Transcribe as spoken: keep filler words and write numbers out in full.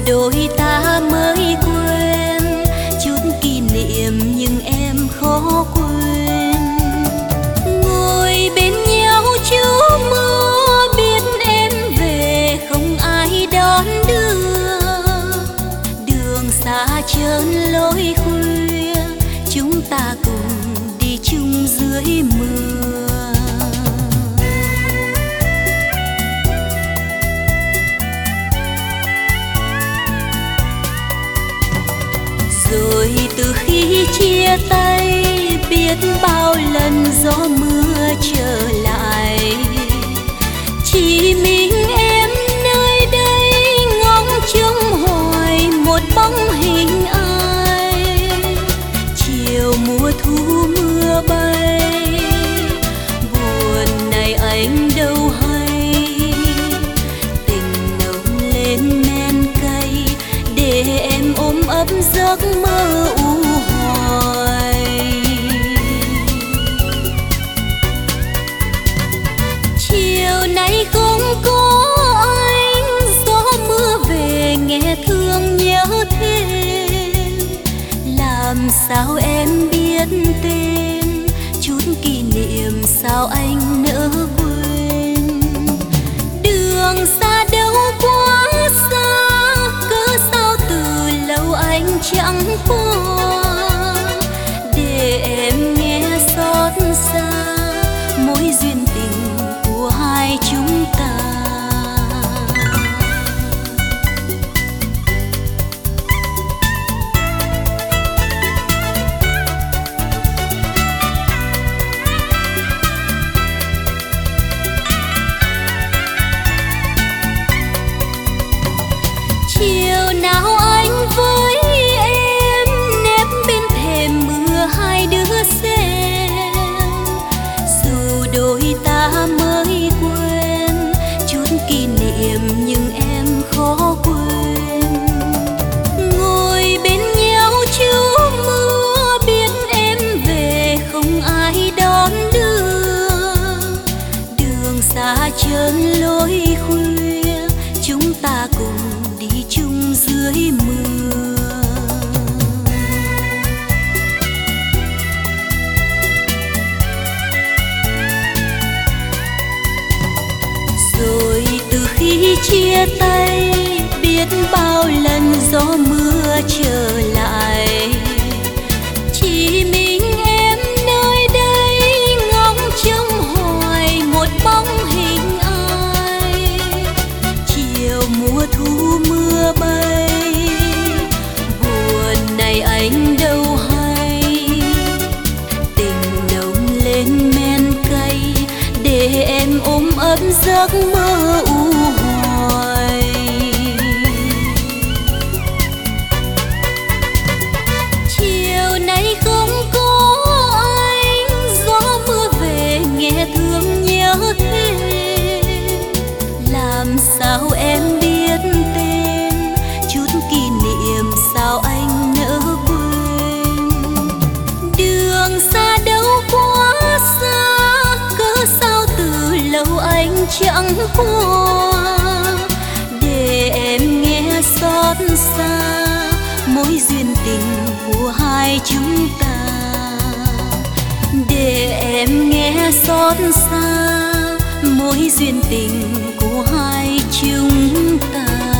đôi ta mới quên, chút kỷ niệm nhưng em khó quên. Ngồi bên nhau chú mưa, biết em về không ai đón đưa. Đường xa trơn lối khuya, chúng ta cùng đi chung dưới mưa. Rồi từ khi chia tay, biết bao lần gió mưa trở lại, chỉ mình em nơi đây ngóng trông hoài một bóng hình ai. Chiều mùa thu mưa bay, buồn này anh đâu hay. Tình nồng lên men cay, để em ôm ấp giấc mơ u hoài. Chiều nay không có anh, gió mưa về nghe thương nhớ thêm. Làm sao em biết tên, chút kỷ niệm sao anh nỡ quên. Đường xa đâu quá xa, cớ sao từ lâu anh chẳng qua. Để em nghe xót xa mối duyên tình của hai chúng ta. Chiều nào anh với em nép bên thềm mưa hai đứa xem. Dù đôi ta mới quên, chút kỷ niệm nhưng em khó quên. Ngồi bên nhau chú mưa, biết em về không ai đón đưa. Đường xa trơn lối khuya, chúng ta cùng đi chung dưới mưa. Rồi từ khi chia tay, biết bao lần gió mưa trở lại, chỉ mình em nơi đây ngóng trông hoài một bóng hình ai. Chiều mùa thu mưa bay, buồn này anh đâu hay. Tình nồng lên men cay, để em ôm ấp giấc mơ u hoài. Chiều nay không có anh, gió mưa về nghe thương nhớ thêm. Làm sao em biết tên, chút kỷ niệm sao anh nỡ quên. Đường xa đâu quá xa, cớ sao từ lâu anh chẳng qua. Để em nghe xót xa mối duyên tình của hai chúng ta. Để em nghe xót xa mối duyên tình của hai chúng ta.